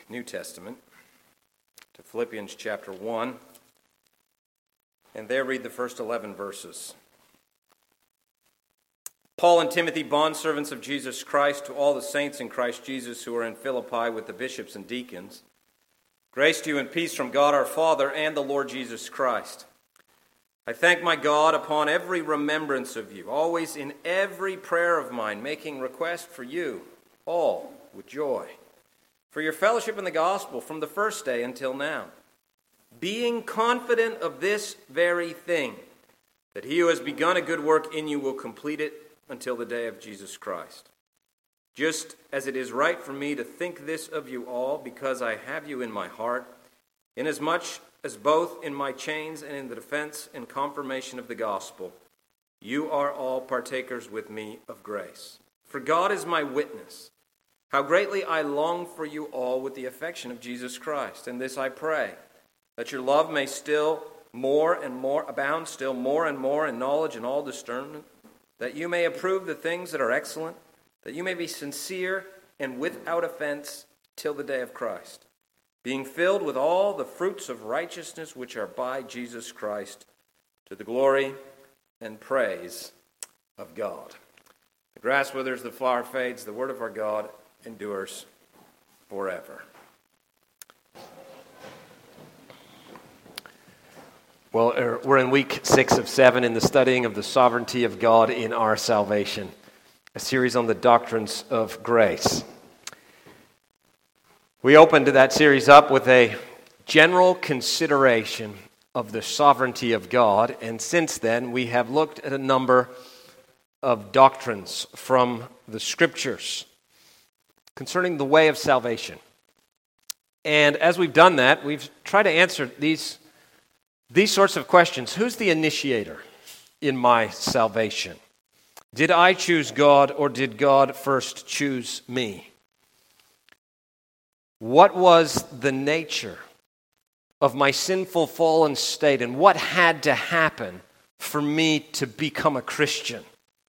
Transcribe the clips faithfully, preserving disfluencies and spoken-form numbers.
New Testament to Philippians chapter one, and there read the first eleven verses. Paul and Timothy, bondservants of Jesus Christ, to all the saints in Christ Jesus who are in Philippi with the bishops and deacons, grace to you and peace from God our Father and the Lord Jesus Christ. I thank my God upon every remembrance of you, always in every prayer of mine, making request for you all with joy, for your fellowship in the gospel from the first day until now, being confident of this very thing, that he who has begun a good work in you will complete it until the day of Jesus Christ. Just as it is right for me to think this of you all, because I have you in my heart, inasmuch as both in my chains and in the defense and confirmation of the gospel, you are all partakers with me of grace. For God is my witness, how greatly I long for you all with the affection of Jesus Christ. And this I pray, that your love may still more and more abound, still more and more in knowledge and all discernment, that you may approve the things that are excellent, that you may be sincere and without offense till the day of Christ, being filled with all the fruits of righteousness which are by Jesus Christ, to the glory and praise of God. The grass withers, the flower fades, the word of our God endures forever. Well, we're in week six of seven in the studying of the sovereignty of God in our salvation, a series on the doctrines of grace. We opened that series up with a general consideration of the sovereignty of God, and since then we have looked at a number of doctrines from the Scriptures concerning the way of salvation. And as we've done that, we've tried to answer these These sorts of questions. Who's the initiator in my salvation? Did I choose God, or did God first choose me? What was the nature of my sinful fallen state, and what had to happen for me to become a Christian?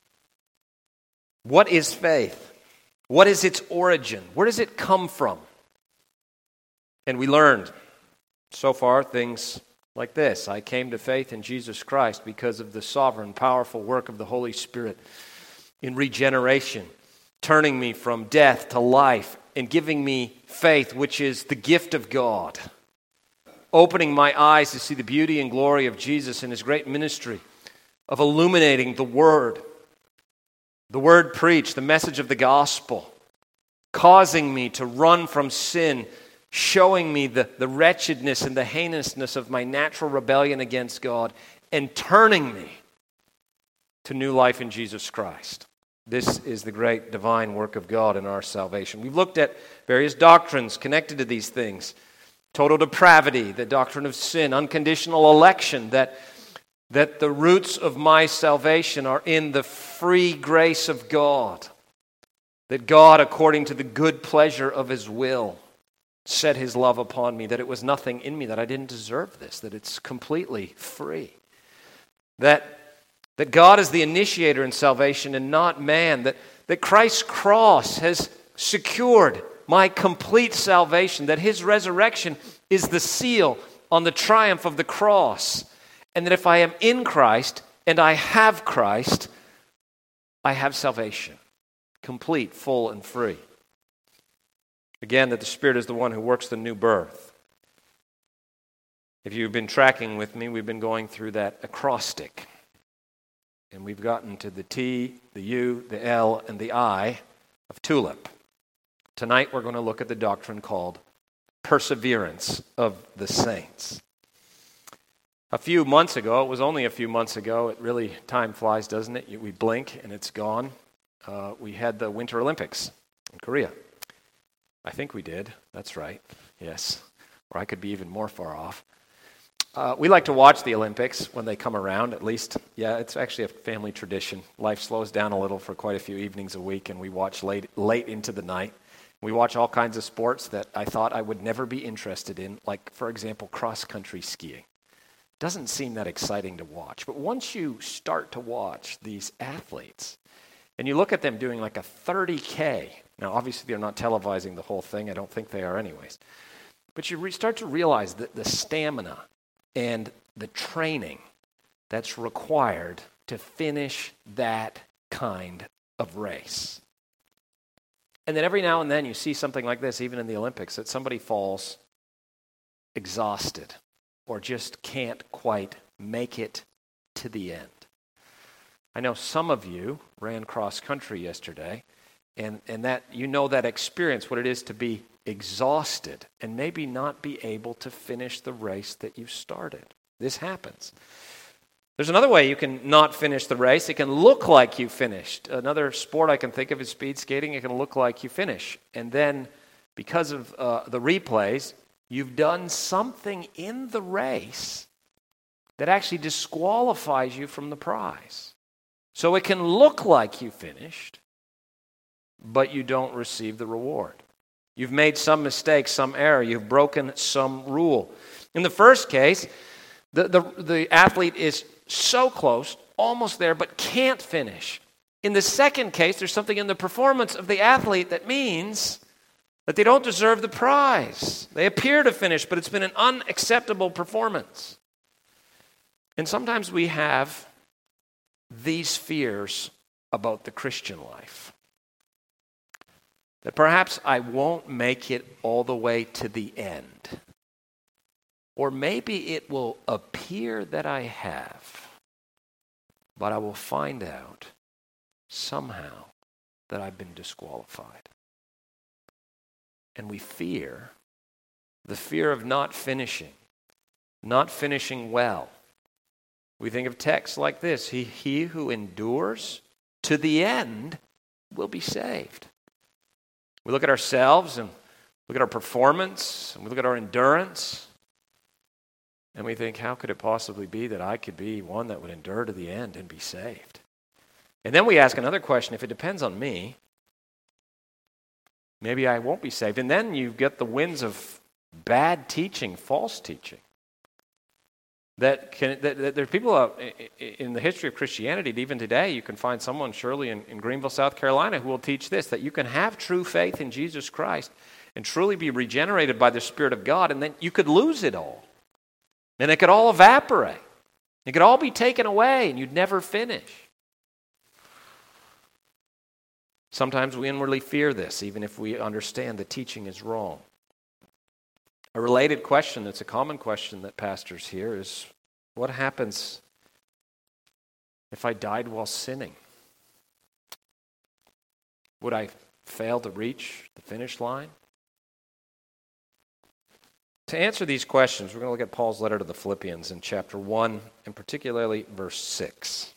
What is faith? What is its origin? Where does it come from? And we learned so far things like this. I came to faith in Jesus Christ because of the sovereign, powerful work of the Holy Spirit in regeneration, turning me from death to life and giving me faith, which is the gift of God, opening my eyes to see the beauty and glory of Jesus and his great ministry of illuminating the Word, the Word preached, the message of the gospel, causing me to run from sin, showing me the, the wretchedness and the heinousness of my natural rebellion against God, and turning me to new life in Jesus Christ. This is the great divine work of God in our salvation. We've looked at various doctrines connected to these things. Total depravity, the doctrine of sin, unconditional election, that, that the roots of my salvation are in the free grace of God, that God, according to the good pleasure of his will, set his love upon me, that it was nothing in me, that I didn't deserve this, that it's completely free. That, that God is the initiator in salvation and not man, that, that Christ's cross has secured my complete salvation, that his resurrection is the seal on the triumph of the cross, and that if I am in Christ and I have Christ, I have salvation, complete, full, and free. Again, that the Spirit is the one who works the new birth. If you've been tracking with me, we've been going through that acrostic. And we've gotten to the T, the U, the L, and the I of tulip. Tonight we're going to look at the doctrine called perseverance of the saints. A few months ago, it was only a few months ago, it really, time flies, doesn't it? We blink and it's gone. Uh, we had the Winter Olympics in Korea. I think we did. That's right. Yes. Or I could be even more far off. Uh, we like to watch the Olympics when they come around, at least. Yeah, it's actually a family tradition. Life slows down a little for quite a few evenings a week, and we watch late, late into the night. We watch all kinds of sports that I thought I would never be interested in, like, for example, cross-country skiing. Doesn't seem that exciting to watch. But once you start to watch these athletes, and you look at them doing like a thirty K Now, obviously, they're not televising the whole thing. I don't think they are anyways. But you re- start to realize that the stamina and the training that's required to finish that kind of race. And then every now and then you see something like this, even in the Olympics, that somebody falls exhausted or just can't quite make it to the end. I know some of you ran cross country yesterday, and, and that you know that experience, what it is to be exhausted and maybe not be able to finish the race that you started. This happens. There's another way you can not finish the race. It can look like you finished. Another sport I can think of is speed skating. It can look like you finish. And then because of uh, the replays, you've done something in the race that actually disqualifies you from the prize. So it can look like you finished, but you don't receive the reward. You've made some mistake, some error. You've broken some rule. In the first case, the, the, the athlete is so close, almost there, but can't finish. In the second case, there's something in the performance of the athlete that means that they don't deserve the prize. They appear to finish, but it's been an unacceptable performance. And sometimes we have these fears about the Christian life. That perhaps I won't make it all the way to the end. Or maybe it will appear that I have, but I will find out somehow that I've been disqualified. And we fear, the fear of not finishing, not finishing well. We think of texts like this, he, he who endures to the end will be saved. We look at ourselves and look at our performance, and we look at our endurance, and we think, how could it possibly be that I could be one that would endure to the end and be saved? And then we ask another question, if it depends on me, maybe I won't be saved. And then you get the winds of bad teaching, false teaching. That, can, that, that there are people uh, in the history of Christianity, even today, you can find someone, surely in, in Greenville, South Carolina, who will teach this, that you can have true faith in Jesus Christ and truly be regenerated by the Spirit of God, and then you could lose it all. And it could all evaporate. It could all be taken away, and you'd never finish. Sometimes we inwardly fear this, even if we understand the teaching is wrong. A related question that's a common question that pastors hear is, what happens if I died while sinning? Would I fail to reach the finish line? To answer these questions, we're going to look at Paul's letter to the Philippians in chapter one, and particularly verse six.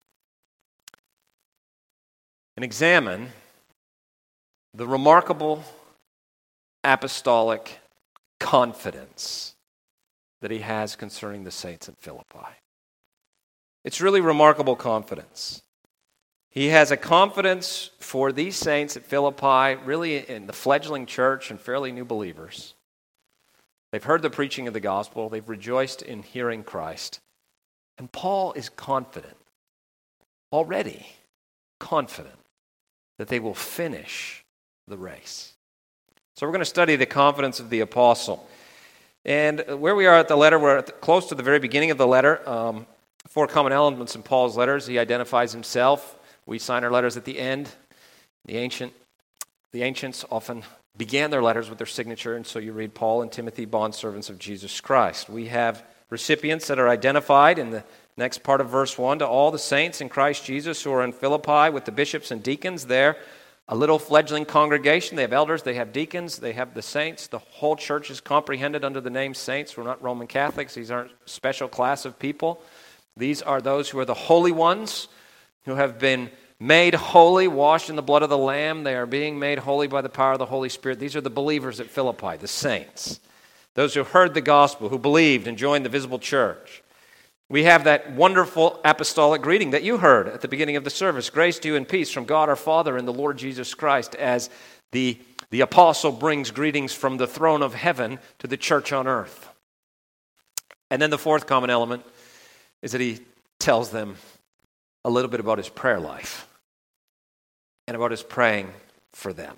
And examine the remarkable apostolic confidence that he has concerning the saints at Philippi. It's really remarkable confidence. He has a confidence for these saints at Philippi, really in the fledgling church and fairly new believers. They've heard the preaching of the gospel. They've rejoiced in hearing Christ. And Paul is confident, already confident, that they will finish the race. So we're going to study the confidence of the apostle. And where we are at the letter, we're at the, close to the very beginning of the letter. Um, four common elements in Paul's letters. He identifies himself. We sign our letters at the end. The ancient, the ancients often began their letters with their signature, and so you read Paul and Timothy, bondservants of Jesus Christ. We have recipients that are identified in the next part of verse one. To all the saints in Christ Jesus who are in Philippi with the bishops and deacons there, a little fledgling congregation. They have elders, they have deacons, they have the saints. The whole church is comprehended under the name saints. We're not Roman Catholics. These aren't a special class of people. These are those who are the holy ones, who have been made holy, washed in the blood of the Lamb. They are being made holy by the power of the Holy Spirit. These are the believers at Philippi, the saints. Those who heard the gospel, who believed and joined the visible church. We have that wonderful apostolic greeting that you heard at the beginning of the service. Grace to you and peace from God our Father and the Lord Jesus Christ, as the, the apostle brings greetings from the throne of heaven to the church on earth. And then the fourth common element is that he tells them a little bit about his prayer life and about his praying for them.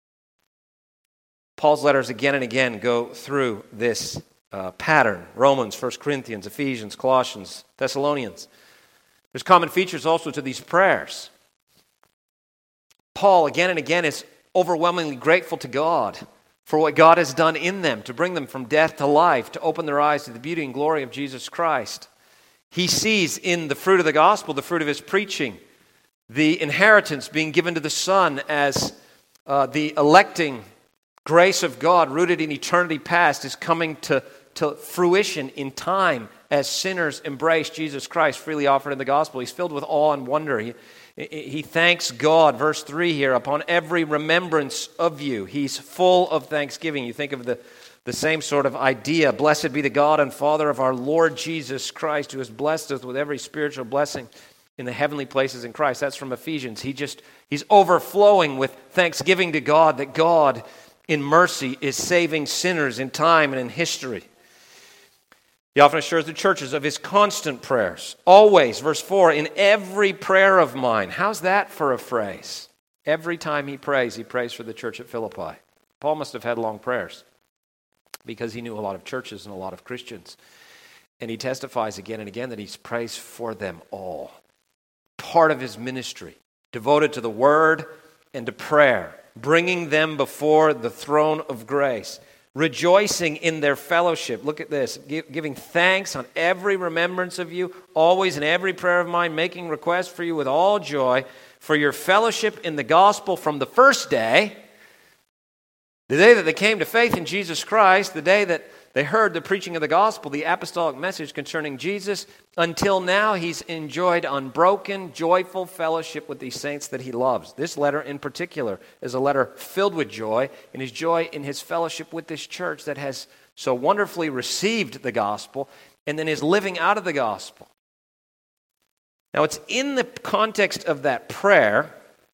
Paul's letters again and again go through this uh, pattern. Romans, First Corinthians, Ephesians, Colossians, Thessalonians. There's common features also to these prayers. Paul again and again is overwhelmingly grateful to God for what God has done in them to bring them from death to life, to open their eyes to the beauty and glory of Jesus Christ. He sees in the fruit of the gospel, the fruit of his preaching, the inheritance being given to the Son as uh, the electing grace of God rooted in eternity past is coming to, to fruition in time as sinners embrace Jesus Christ freely offered in the gospel. He's filled with awe and wonder. He, he thanks God, verse three here, upon every remembrance of you. He's full of thanksgiving. You think of the, the same sort of idea. Blessed be the God and Father of our Lord Jesus Christ, who has blessed us with every spiritual blessing in the heavenly places in Christ. That's from Ephesians. He just, he's overflowing with thanksgiving to God that God in mercy is saving sinners in time and in history. He often assures the churches of his constant prayers. Always, verse four, in every prayer of mine. How's that for a phrase? Every time he prays, he prays for the church at Philippi. Paul must have had long prayers because he knew a lot of churches and a lot of Christians. And he testifies again and again that he prays for them all. Part of his ministry, devoted to the word and to prayer, bringing them before the throne of grace, rejoicing in their fellowship. Look at this, giving thanks on every remembrance of you, always in every prayer of mine, making request for you with all joy, for your fellowship in the gospel from the first day, the day that they came to faith in Jesus Christ, the day that they heard the preaching of the gospel, the apostolic message concerning Jesus. Until now, he's enjoyed unbroken, joyful fellowship with these saints that he loves. This letter in particular is a letter filled with joy, and his joy in his fellowship with this church that has so wonderfully received the gospel and then is living out of the gospel. Now, it's in the context of that prayer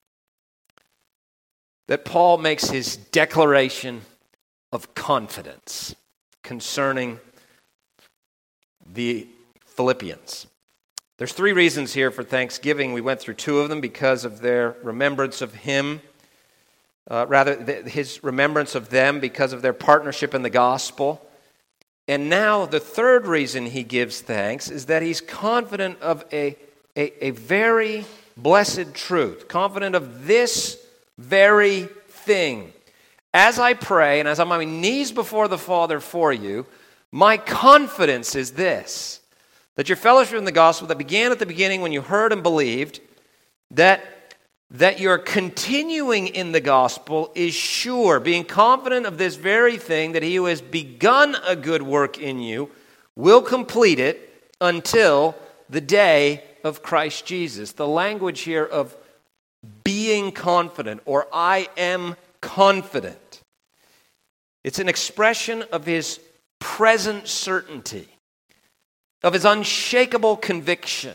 that Paul makes his declaration of confidence concerning the Philippians. There's three reasons here for thanksgiving. We went through two of them because of their remembrance of him. Uh, rather, th- his remembrance of them because of their partnership in the gospel. And now the third reason he gives thanks is that he's confident of a, a, a very blessed truth. Confident of this very thing. As I pray and as I'm on my knees before the Father for you, my confidence is this, that your fellowship in the gospel that began at the beginning when you heard and believed, that, that your continuing in the gospel is sure, being confident of this very thing, that he who has begun a good work in you will complete it until the day of Christ Jesus. The language here of being confident, or I am confident. It's an expression of his present certainty, of his unshakable conviction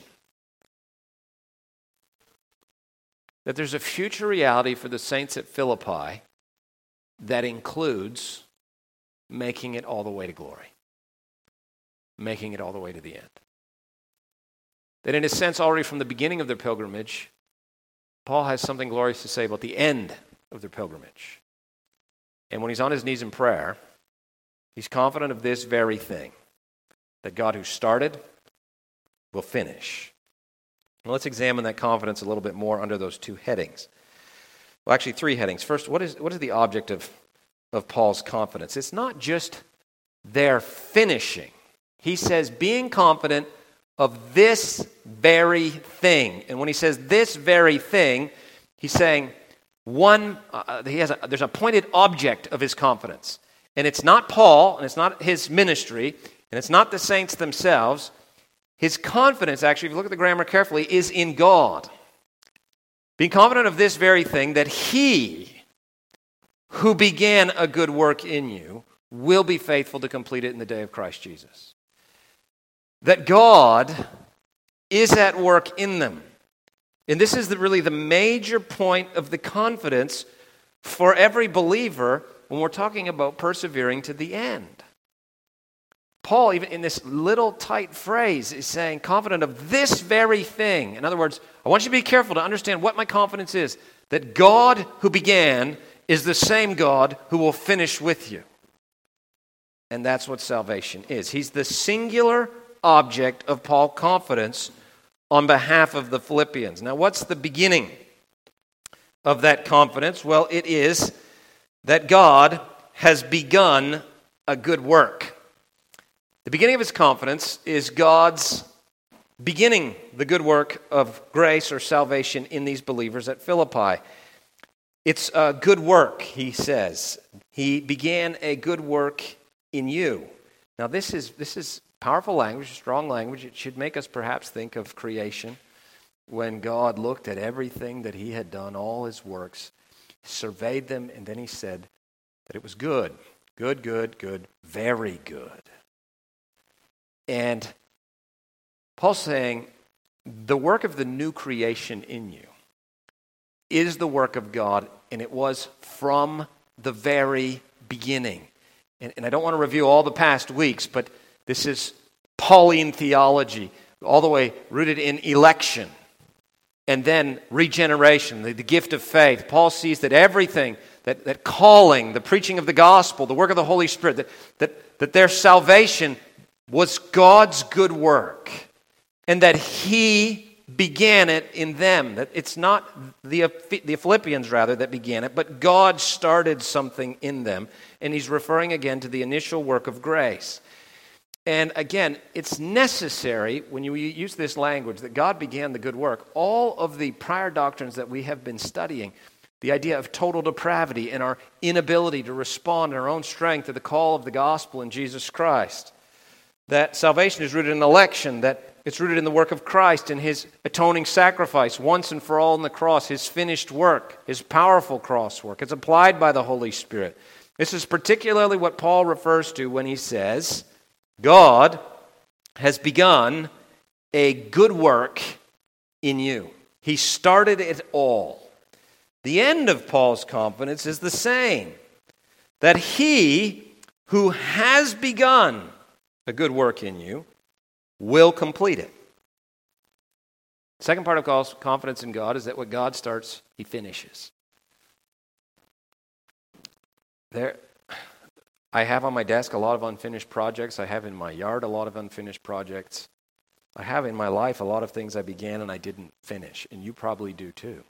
that there's a future reality for the saints at Philippi that includes making it all the way to glory, making it all the way to the end. That in a sense, already from the beginning of their pilgrimage, Paul has something glorious to say about the end of their pilgrimage. And when he's on his knees in prayer, he's confident of this very thing, that God who started will finish. Well, let's examine that confidence a little bit more under those two headings. Well, actually, three headings. First, what is what is the object of, of Paul's confidence? It's not just their finishing. He says, being confident of this very thing. And when he says this very thing, he's saying one, uh, he has a, there's a pointed object of his confidence. And it's not Paul, and it's not his ministry, and it's not the saints themselves. His confidence, actually, if you look at the grammar carefully, is in God. Being confident of this very thing, that he who began a good work in you will be faithful to complete it in the day of Christ Jesus. That God is at work in them. And this is the, really the major point of the confidence for every believer when we're talking about persevering to the end. Paul, even in this little tight phrase, is saying, confident of this very thing. In other words, I want you to be careful to understand what my confidence is. that God who began is the same God who will finish with you. And that's what salvation is. He's the singular object of Paul's confidence on behalf of the Philippians. Now, what's the beginning of that confidence? Well, it is that God has begun a good work. The beginning of his confidence is God's beginning the good work of grace or salvation in these believers at Philippi. It's a good work, he says. He began a good work in you. Now, this is this is powerful language, strong language. It should make us perhaps think of creation, when God looked at everything that he had done, all his works, surveyed them, and then he said that it was good. Good, good, good, very good. And Paul's saying the work of the new creation in you is the work of God, and it was from the very beginning. And, and I don't want to review all the past weeks, but this is Pauline theology, all the way rooted in election and then regeneration, the, the gift of faith. Paul sees that everything, that, that calling, the preaching of the gospel, the work of the Holy Spirit, that, that, that their salvation was God's good work, and that he began it in them. That it's not the, the Philippians, rather, that began it, but God started something in them, and he's referring again to the initial work of grace. And again, it's necessary, when you use this language, that God began the good work. All of the prior doctrines that we have been studying, the idea of total depravity and our inability to respond in our own strength to the call of the gospel in Jesus Christ, that salvation is rooted in election, that it's rooted in the work of Christ and his atoning sacrifice once and for all on the cross, his finished work, his powerful cross work. It's applied by the Holy Spirit. This is particularly what Paul refers to when he says, God has begun a good work in you. He started it all. The end of Paul's confidence is the same, that he who has begun a good work in you will complete it. The second part of Paul's confidence in God is that what God starts, he finishes. There, I have on my desk a lot of unfinished projects. I have in my yard a lot of unfinished projects. I have in my life a lot of things I began and I didn't finish, and you probably do too.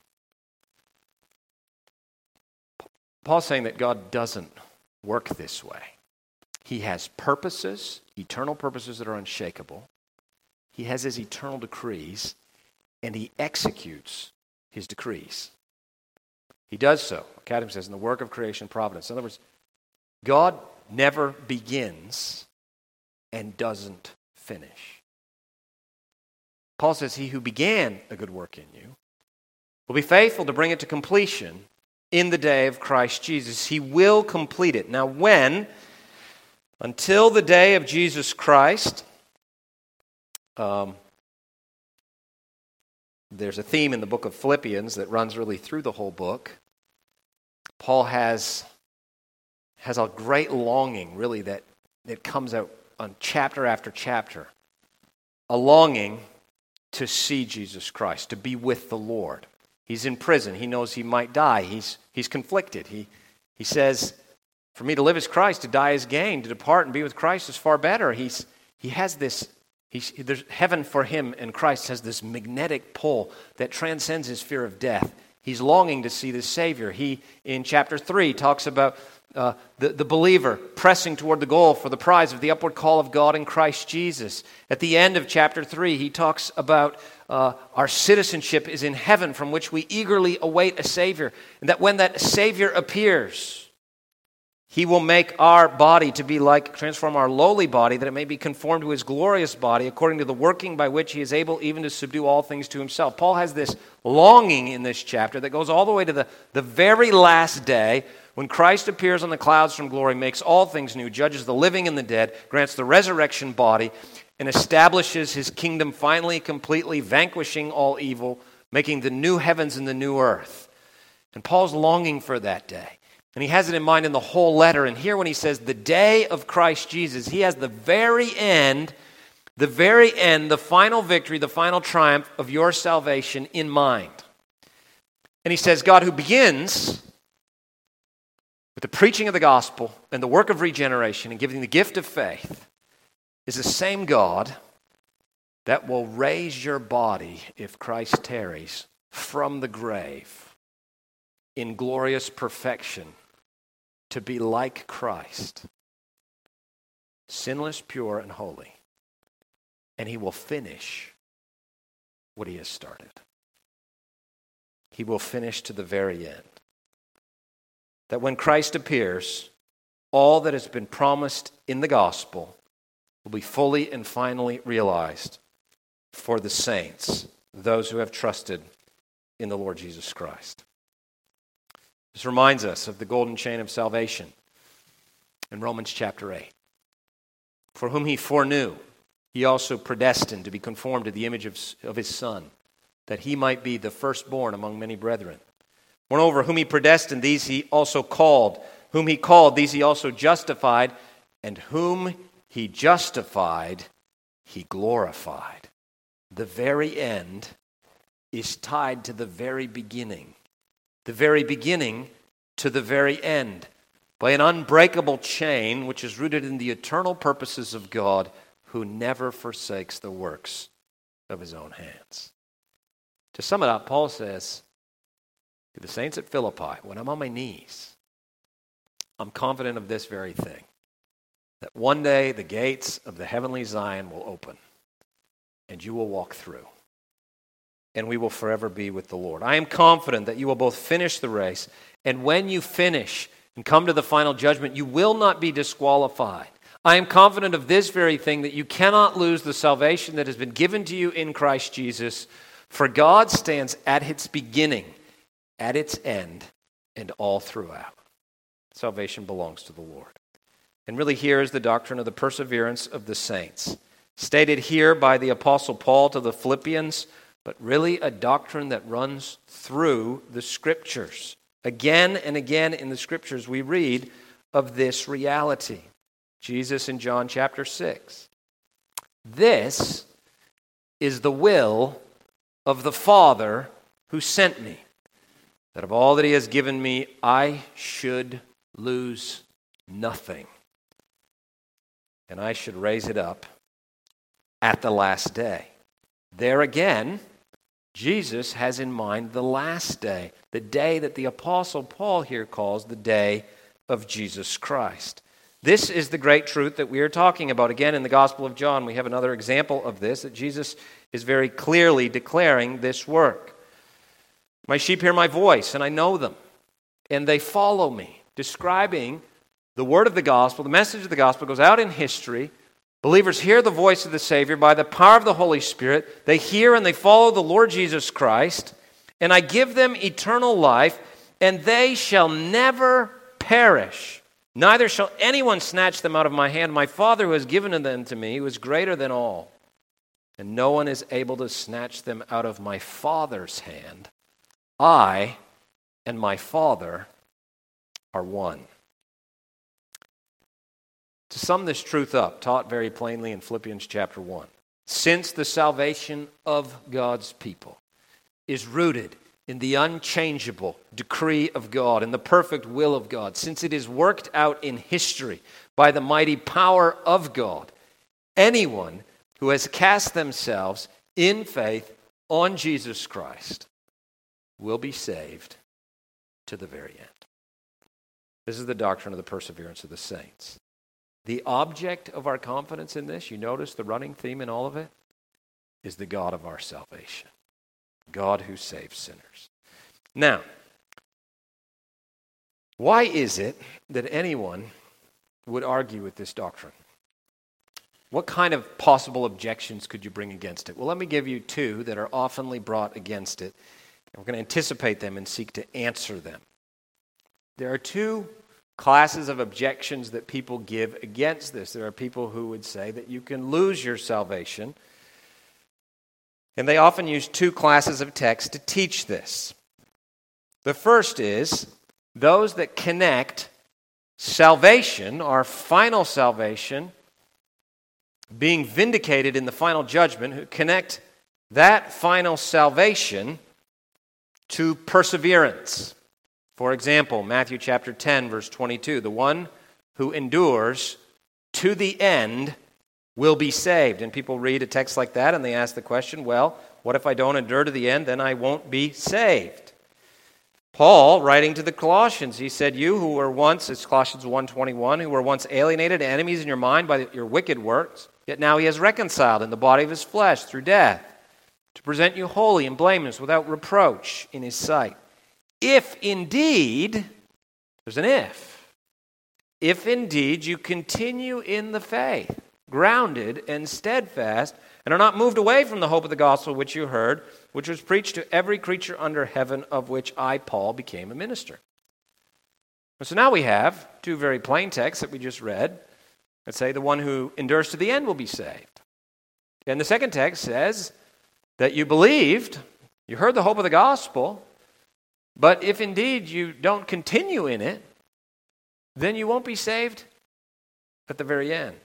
Paul's saying that God doesn't work this way. He has purposes, eternal purposes that are unshakable. He has his eternal decrees, and he executes his decrees. He does so, Academy says, in the work of creation providence. In other words, God never begins and doesn't finish. Paul says, he who began a good work in you will be faithful to bring it to completion in the day of Christ Jesus. He will complete it. Now when? Until the day of Jesus Christ. Um, there's a theme in the book of Philippians that runs really through the whole book. Paul has, has a great longing, really, that, that comes out on chapter after chapter. A longing to see Jesus Christ, to be with the Lord. He's in prison. He knows he might die. He's, he's conflicted. He, he says, for me to live is Christ, to die is gain, to depart and be with Christ is far better. He's, he has this, he's, there's, heaven for him and Christ has this magnetic pull that transcends his fear of death. He's longing to see the Savior. He, in chapter three, talks about uh, the, the believer pressing toward the goal for the prize of the upward call of God in Christ Jesus. At the end of chapter three, he talks about uh, our citizenship is in heaven, from which we eagerly await a Savior, and that when that Savior appears, he will make our body to be like, transform our lowly body, that it may be conformed to his glorious body, according to the working by which he is able even to subdue all things to himself. Paul has this longing in this chapter that goes all the way to the, the very last day, when Christ appears on the clouds from glory, makes all things new, judges the living and the dead, grants the resurrection body, and establishes his kingdom finally, completely, vanquishing all evil, making the new heavens and the new earth. And Paul's longing for that day. And he has it in mind in the whole letter. And here when he says the day of Christ Jesus, he has the very end, the very end, the final victory, the final triumph of your salvation in mind. And he says, God who begins with the preaching of the gospel and the work of regeneration and giving the gift of faith is the same God that will raise your body, if Christ tarries, from the grave in glorious perfection to be like Christ, sinless, pure, and holy. And he will finish what he has started. He will finish to the very end. That when Christ appears, all that has been promised in the gospel will be fully and finally realized for the saints, those who have trusted in the Lord Jesus Christ. This reminds us of the golden chain of salvation in Romans chapter eight. For whom he foreknew, he also predestined to be conformed to the image of, of his Son, that he might be the firstborn among many brethren. Moreover, whom he predestined, these he also called. Whom he called, these he also justified. And whom he justified, he glorified. The very end is tied to the very beginning. The very beginning to the very end. By an unbreakable chain which is rooted in the eternal purposes of God, who never forsakes the works of his own hands. To sum it up, Paul says to the saints at Philippi, when I'm on my knees, I'm confident of this very thing, that one day the gates of the heavenly Zion will open, and you will walk through, and we will forever be with the Lord. I am confident that you will both finish the race, and when you finish and come to the final judgment, you will not be disqualified. I am confident of this very thing, that you cannot lose the salvation that has been given to you in Christ Jesus, for God stands at its beginning, at its end, and all throughout. Salvation belongs to the Lord. And really here is the doctrine of the perseverance of the saints, stated here by the Apostle Paul to the Philippians, but really a doctrine that runs through the Scriptures. Again and again in the Scriptures we read of this reality. Jesus in John chapter six. This is the will of the Father who sent me, that of all that he has given me, I should lose nothing, and I should raise it up at the last day. There again, Jesus has in mind the last day, the day that the Apostle Paul here calls the day of Jesus Christ. This is the great truth that we are talking about. Again, in the Gospel of John, we have another example of this, that Jesus is very clearly declaring this work. My sheep hear my voice, and I know them, and they follow me. Describing the word of the gospel, the message of the gospel goes out in history. Believers hear the voice of the Savior by the power of the Holy Spirit. They hear and they follow the Lord Jesus Christ, and I give them eternal life, and they shall never perish. Neither shall anyone snatch them out of my hand. My Father who has given them to me, who is greater than all, and no one is able to snatch them out of my Father's hand. I and my Father are one. To sum this truth up, taught very plainly in Philippians chapter one, since the salvation of God's people is rooted in the unchangeable decree of God, in the perfect will of God, since it is worked out in history by the mighty power of God, anyone who has cast themselves in faith on Jesus Christ will be saved to the very end. This is the doctrine of the perseverance of the saints. The object of our confidence in this, you notice the running theme in all of it, is the God of our salvation. God who saves sinners. Now, why is it that anyone would argue with this doctrine? What kind of possible objections could you bring against it? Well, let me give you two that are oftenly brought against it. We're going to anticipate them and seek to answer them. There are two classes of objections that people give against this. There are people who would say that you can lose your salvation, and they often use two classes of text to teach this. The first is those that connect salvation, our final salvation, being vindicated in the final judgment, who connect that final salvation to perseverance. For example, Matthew chapter ten, verse twenty-two, the one who endures to the end will be saved. And people read a text like that and they ask the question, well, what if I don't endure to the end? Then I won't be saved. Paul, writing to the Colossians, he said, you who were once, it's Colossians one twenty-one, who were once alienated, enemies in your mind by your wicked works, yet now he has reconciled in the body of his flesh through death, to present you holy and blameless without reproach in his sight. If indeed, there's an if, if indeed you continue in the faith, grounded and steadfast, and are not moved away from the hope of the gospel which you heard, which was preached to every creature under heaven, of which I, Paul, became a minister. And so now we have two very plain texts that we just read that say the one who endures to the end will be saved. And the second text says that you believed, you heard the hope of the gospel, but if indeed you don't continue in it, then you won't be saved at the very end.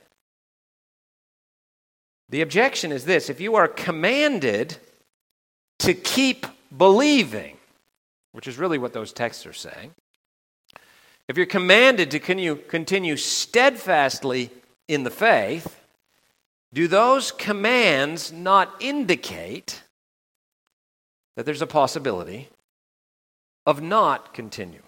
The objection is this: if you are commanded to keep believing, which is really what those texts are saying, if you're commanded to continue, continue steadfastly in the faith, do those commands not indicate that there's a possibility of not continuing?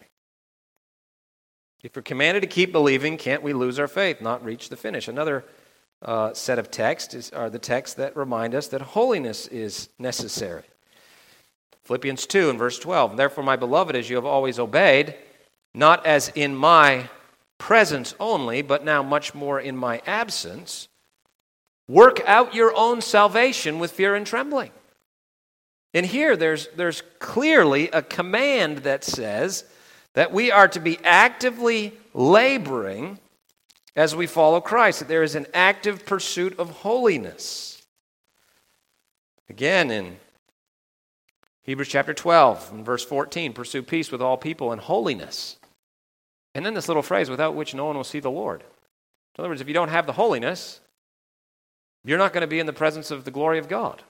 If we're commanded to keep believing, can't we lose our faith, not reach the finish? Another uh, set of texts is, are the texts that remind us that holiness is necessary. Philippians two and verse twelve, therefore, my beloved, as you have always obeyed, not as in my presence only, but now much more in my absence, work out your own salvation with fear and trembling. And here there's, there's clearly a command that says that we are to be actively laboring as we follow Christ, that there is an active pursuit of holiness. Again, in Hebrews chapter twelve, and verse fourteen, pursue peace with all people and holiness. And then this little phrase, without which no one will see the Lord. In other words, if you don't have the holiness, you're not going to be in the presence of the glory of God.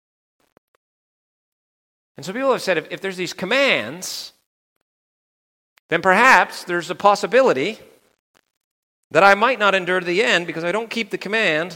And so people have said, if, if there's these commands, then perhaps there's a possibility that I might not endure to the end because I don't keep the command,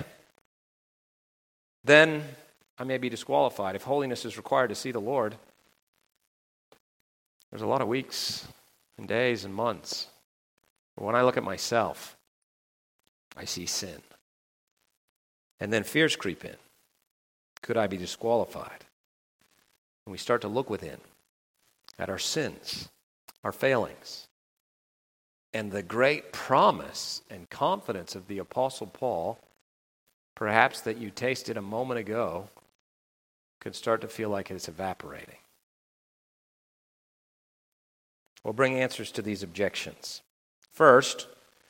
then I may be disqualified. If holiness is required to see the Lord, there's a lot of weeks and days and months. But when I look at myself, I see sin. And then fears creep in. Could I be disqualified? And we start to look within at our sins, our failings, and the great promise and confidence of the Apostle Paul, perhaps that you tasted a moment ago, could start to feel like it's evaporating. We'll bring answers to these objections. First,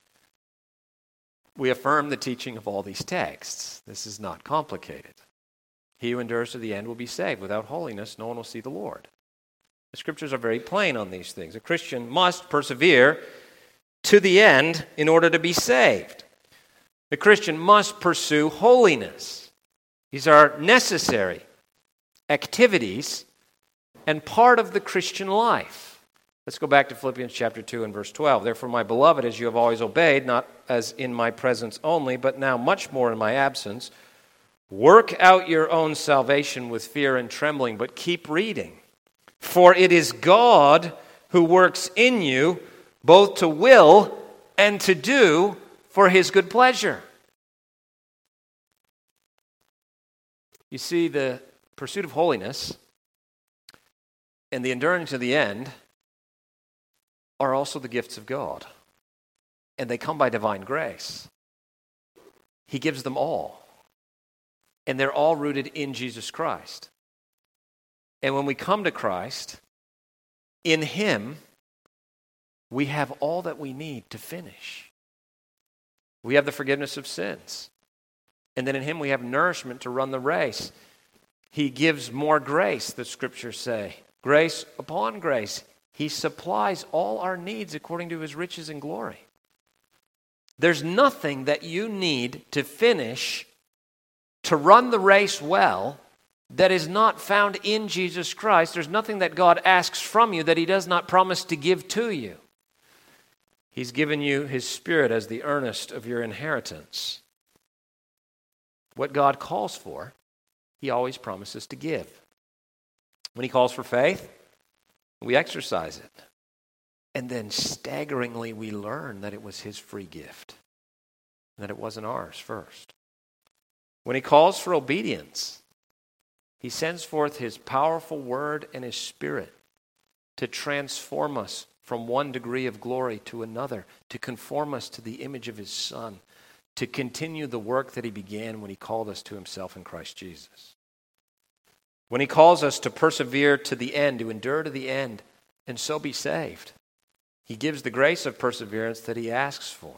we affirm the teaching of all these texts. This is not complicated. He who endures to the end will be saved. Without holiness, no one will see the Lord. The scriptures are very plain on these things. A Christian must persevere to the end in order to be saved. The Christian must pursue holiness. These are necessary activities and part of the Christian life. Let's go back to Philippians chapter two and verse twelve. Therefore, my beloved, as you have always obeyed, not as in my presence only, but now much more in my absence, work out your own salvation with fear and trembling, but keep reading. For it is God who works in you both to will and to do for his good pleasure. You see, the pursuit of holiness and the endurance to the end are also the gifts of God. And they come by divine grace. He gives them all. And they're all rooted in Jesus Christ. And when we come to Christ, in him, we have all that we need to finish. We have the forgiveness of sins. And then in him we have nourishment to run the race. He gives more grace, the scriptures say. Grace upon grace. He supplies all our needs according to his riches and glory. There's nothing that you need to finish, to run the race well, that is not found in Jesus Christ. There's nothing that God asks from you that he does not promise to give to you. He's given you his Spirit as the earnest of your inheritance. What God calls for, he always promises to give. When he calls for faith, we exercise it. And then staggeringly we learn that it was his free gift, that it wasn't ours first. When he calls for obedience, he sends forth his powerful word and his Spirit to transform us from one degree of glory to another, to conform us to the image of his Son, to continue the work that he began when he called us to himself in Christ Jesus. When he calls us to persevere to the end, to endure to the end, and so be saved, he gives the grace of perseverance that he asks for.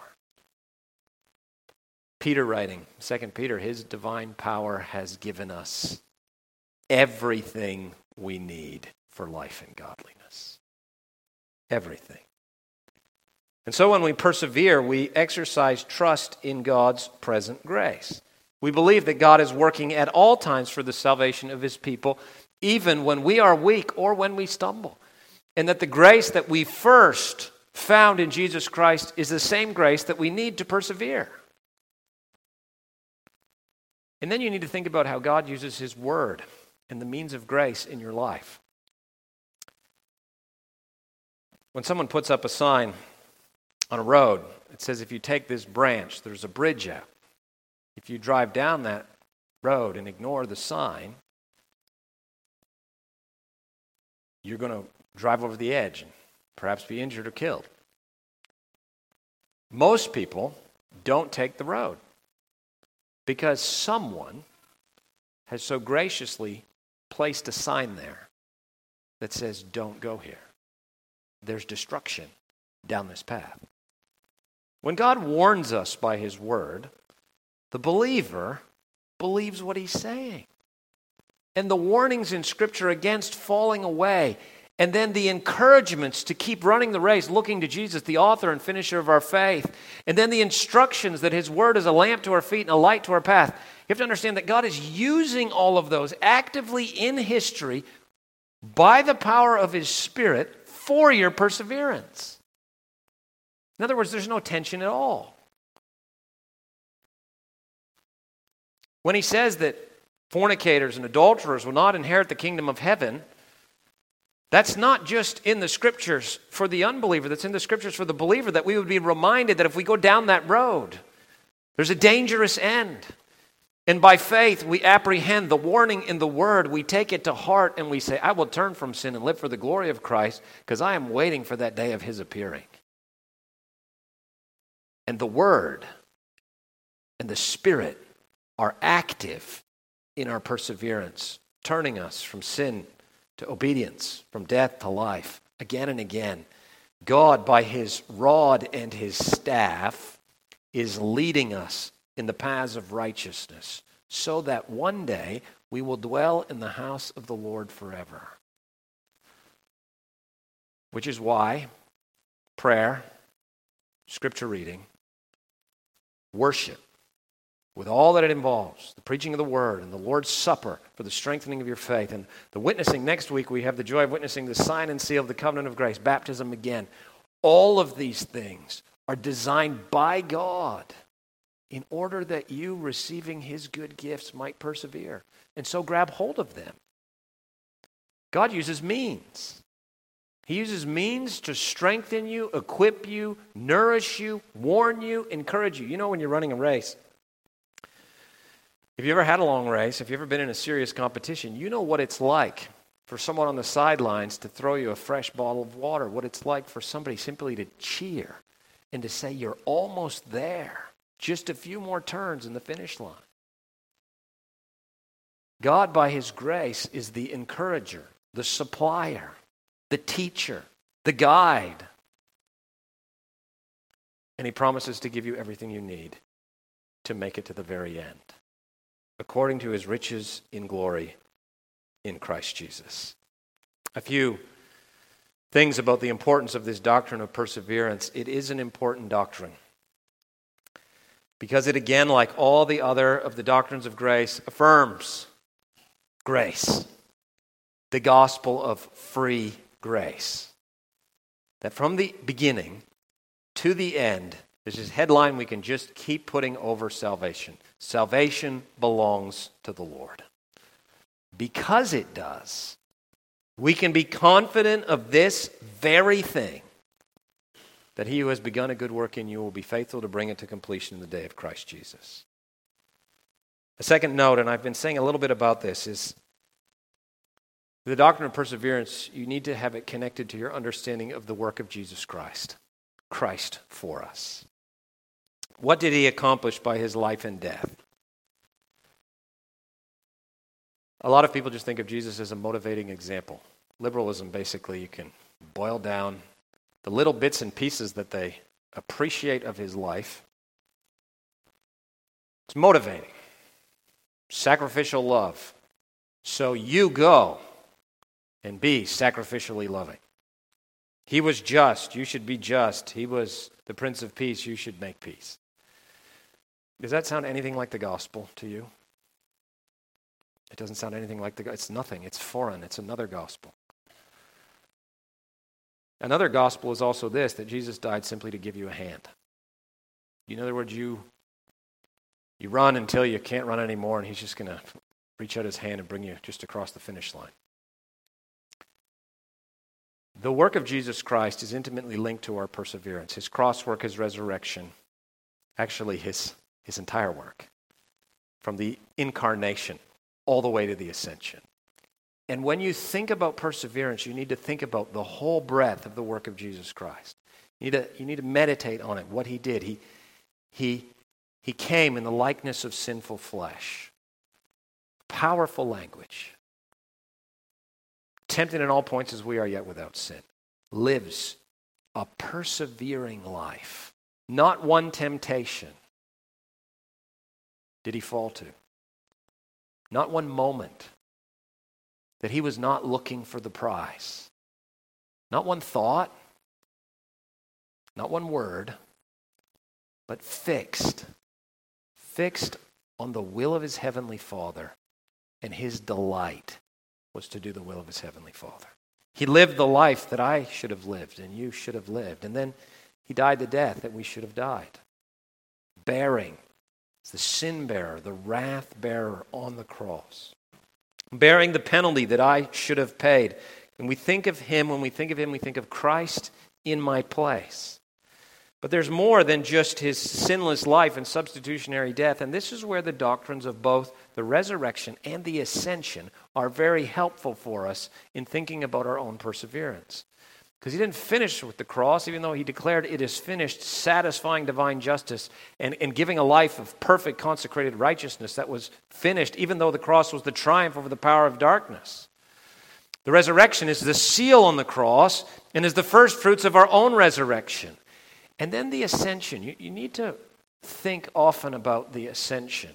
Peter writing, Second Peter, his divine power has given us everything we need for life and godliness. Everything. And so when we persevere, we exercise trust in God's present grace. We believe that God is working at all times for the salvation of his people, even when we are weak or when we stumble. And that the grace that we first found in Jesus Christ is the same grace that we need to persevere. And then you need to think about how God uses his word and the means of grace in your life. When someone puts up a sign on a road, it says, if you take this branch, there's a bridge out. If you drive down that road and ignore the sign, you're going to drive over the edge and perhaps be injured or killed. Most people don't take the road because someone has so graciously placed a sign there that says, don't go here. There's destruction down this path. When God warns us by his word, the believer believes what he's saying. And the warnings in Scripture against falling away, and then the encouragements to keep running the race, looking to Jesus, the author and finisher of our faith, and then the instructions that his word is a lamp to our feet and a light to our path. You have to understand that God is using all of those actively in history by the power of his Spirit for your perseverance. In other words, there's no tension at all. When he says that fornicators and adulterers will not inherit the kingdom of heaven, that's not just in the Scriptures for the unbeliever, that's in the Scriptures for the believer, that we would be reminded that if we go down that road, there's a dangerous end. And by faith, we apprehend the warning in the Word, we take it to heart, and we say, I will turn from sin and live for the glory of Christ, because I am waiting for that day of his appearing. And the Word and the Spirit are active in our perseverance, turning us from sin to obedience, from death to life, again and again. God, by his rod and his staff, is leading us in the paths of righteousness, so that one day we will dwell in the house of the Lord forever. Which is why prayer, scripture reading, worship, with all that it involves, the preaching of the word and the Lord's Supper for the strengthening of your faith, and the witnessing. Next week we have the joy of witnessing the sign and seal of the covenant of grace, baptism again. All of these things are designed by God in order that you, receiving his good gifts, might persevere. And so grab hold of them. God uses means. He uses means to strengthen you, equip you, nourish you, warn you, encourage you. You know when you're running a race, if you ever had a long race, if you've ever been in a serious competition, you know what it's like for someone on the sidelines to throw you a fresh bottle of water, what it's like for somebody simply to cheer and to say you're almost there, just a few more turns in the finish line. God, by his grace, is the encourager, the supplier, the teacher, the guide. And he promises to give you everything you need to make it to the very end, according to his riches in glory in Christ Jesus. A few things about the importance of this doctrine of perseverance. It is an important doctrine because it, again, like all the other of the doctrines of grace, affirms grace. The gospel of free grace. That from the beginning to the end, there's this headline we can just keep putting over salvation. Salvation belongs to the Lord. Because it does, we can be confident of this very thing, that he who has begun a good work in you will be faithful to bring it to completion in the day of Christ Jesus. A second note, and I've been saying a little bit about this, is the doctrine of perseverance, you need to have it connected to your understanding of the work of Jesus Christ. Christ for us. What did he accomplish by his life and death? A lot of people just think of Jesus as a motivating example. Liberalism, basically, you can boil down the little bits and pieces that they appreciate of his life. It's motivating. Sacrificial love. So you go and be sacrificially loving. He was just. You should be just. He was the Prince of Peace. You should make peace. Does that sound anything like the gospel to you? It doesn't sound anything like the gospel. It's nothing. It's foreign. It's another gospel. Another gospel is also this, that Jesus died simply to give you a hand. In other words, you, you run until you can't run anymore, and he's just going to reach out his hand and bring you just across the finish line. The work of Jesus Christ is intimately linked to our perseverance. His cross work, his resurrection, actually his, his entire work, from the incarnation all the way to the ascension. And when you think about perseverance, you need to think about the whole breadth of the work of Jesus Christ. You need to, you need to meditate on it, what he did. He, he, he came in the likeness of sinful flesh. Powerful language. Tempted in all points as we are, yet without sin. Lives a persevering life. Not one temptation did he fall to. Not one moment that he was not looking for the prize. Not one thought, not one word, but fixed. Fixed on the will of his heavenly Father, and his delight was to do the will of his heavenly Father. He lived the life that I should have lived and you should have lived. And then he died the death that we should have died. Bearing, the sin bearer, the wrath bearer on the cross. Bearing the penalty that I should have paid. And we think of him, when we think of him, we think of Christ in my place. But there's more than just his sinless life and substitutionary death. And this is where the doctrines of both the resurrection and the ascension are very helpful for us in thinking about our own perseverance. Because he didn't finish with the cross, even though he declared it is finished, satisfying divine justice and, and giving a life of perfect consecrated righteousness that was finished, even though the cross was the triumph over the power of darkness. The resurrection is the seal on the cross and is the first fruits of our own resurrection. And then the ascension. You, you need to think often about the ascension.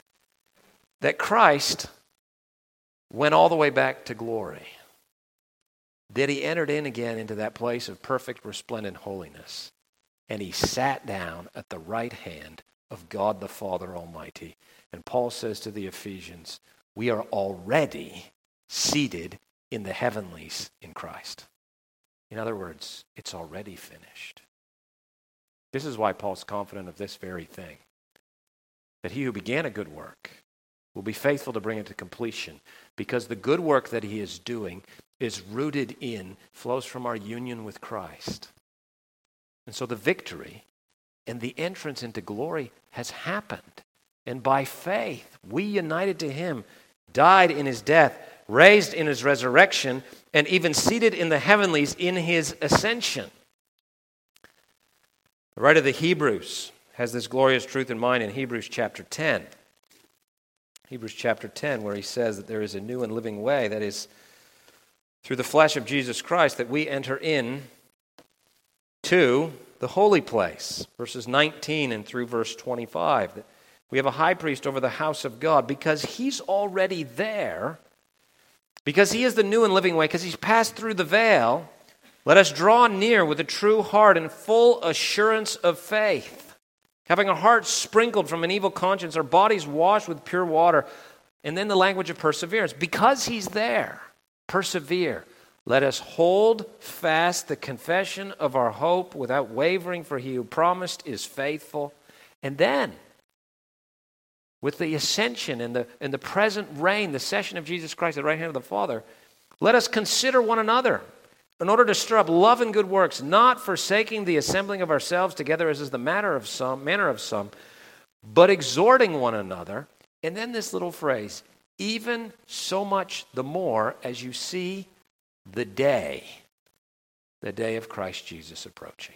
That Christ went all the way back to glory. That he entered in again into that place of perfect, resplendent holiness. And he sat down at the right hand of God the Father Almighty. And Paul says to the Ephesians, we are already seated in the heavenlies in Christ. In other words, it's already finished. This is why Paul's confident of this very thing. That he who began a good work will be faithful to bring it to completion, because the good work that he is doing is rooted in, flows from our union with Christ. And so the victory and the entrance into glory has happened. And by faith, we united to him, died in his death, raised in his resurrection, and even seated in the heavenlies in his ascension. The writer of the Hebrews has this glorious truth in mind in Hebrews chapter ten. Hebrews chapter ten, where he says that there is a new and living way, that is through the flesh of Jesus Christ, that we enter in to the holy place. Verses nineteen and through verse twenty-five. That we have a high priest over the house of God because he's already there, because he is the new and living way, because he's passed through the veil. Let us draw near with a true heart and full assurance of faith, having our hearts sprinkled from an evil conscience, our bodies washed with pure water. And then the language of perseverance. Because he's there, persevere. Let us hold fast the confession of our hope without wavering, for he who promised is faithful. And then, with the ascension and the, and the present reign, the session of Jesus Christ at the right hand of the Father, let us consider one another in order to stir up love and good works, not forsaking the assembling of ourselves together as is the matter of some, manner of some, but exhorting one another. And then this little phrase, even so much the more as you see the day, the day of Christ Jesus approaching.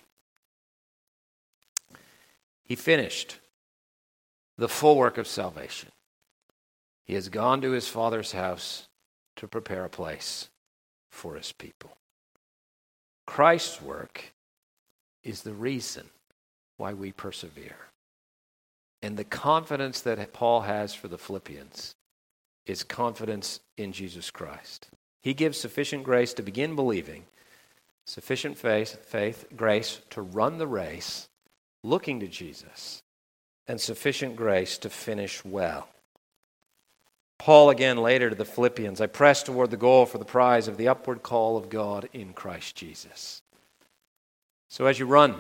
He finished the full work of salvation. He has gone to his Father's house to prepare a place for his people. Christ's work is the reason why we persevere. And the confidence that Paul has for the Philippians is confidence in Jesus Christ. He gives sufficient grace to begin believing, sufficient faith, faith, grace to run the race, looking to Jesus, and sufficient grace to finish well. Paul again later to the Philippians, I press toward the goal for the prize of the upward call of God in Christ Jesus. So as you run,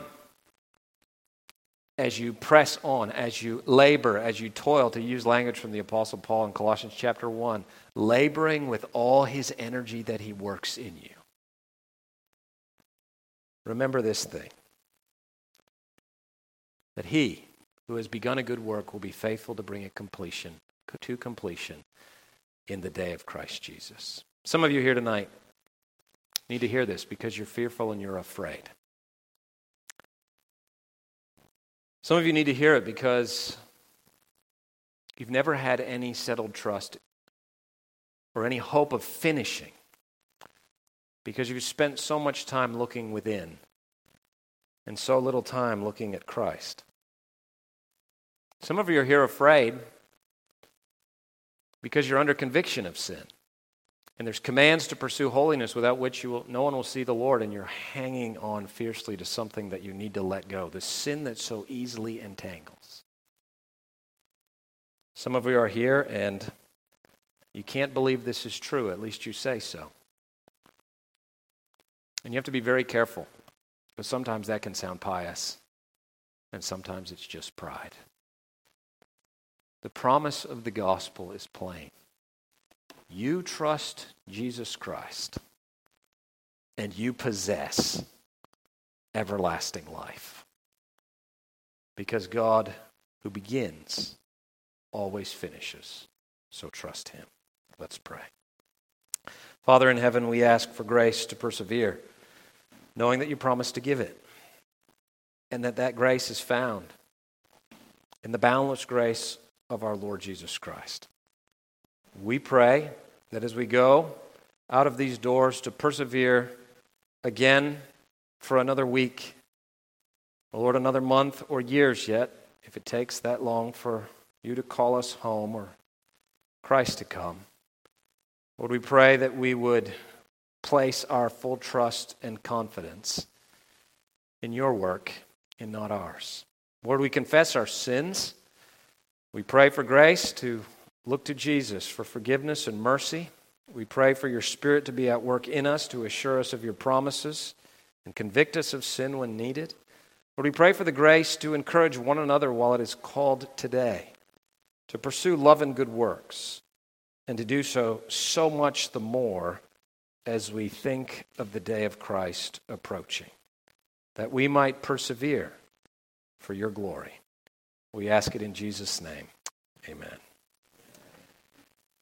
as you press on, as you labor, as you toil, to use language from the Apostle Paul in Colossians chapter one, laboring with all his energy that he works in you. Remember this thing, that he who has begun a good work will be faithful to bring it completion, to completion in the day of Christ Jesus. Some of you here tonight need to hear this because you're fearful and you're afraid. Some of you need to hear it because you've never had any settled trust or any hope of finishing because you've spent so much time looking within and so little time looking at Christ. Some of you are here afraid because you're under conviction of sin. And there's commands to pursue holiness without which you will, no one will see the Lord, and you're hanging on fiercely to something that you need to let go, the sin that so easily entangles. Some of you are here and you can't believe this is true, at least you say so. And you have to be very careful, because sometimes that can sound pious, and sometimes it's just pride. The promise of the gospel is plain. You trust Jesus Christ, and you possess everlasting life. Because God, who begins, always finishes. So trust him. Let's pray. Father in heaven, we ask for grace to persevere, knowing that you promised to give it, and that that grace is found in the boundless grace of our Lord Jesus Christ. We pray that as we go out of these doors to persevere again for another week, or Lord, another month or years yet, if it takes that long for you to call us home or Christ to come, Lord, we pray that we would place our full trust and confidence in your work and not ours. Lord, we confess our sins. We pray for grace to look to Jesus for forgiveness and mercy. We pray for your Spirit to be at work in us to assure us of your promises and convict us of sin when needed. Lord, we pray for the grace to encourage one another while it is called today, to pursue love and good works, and to do so so much the more as we think of the day of Christ approaching, that we might persevere for your glory. We ask it in Jesus' name. Amen.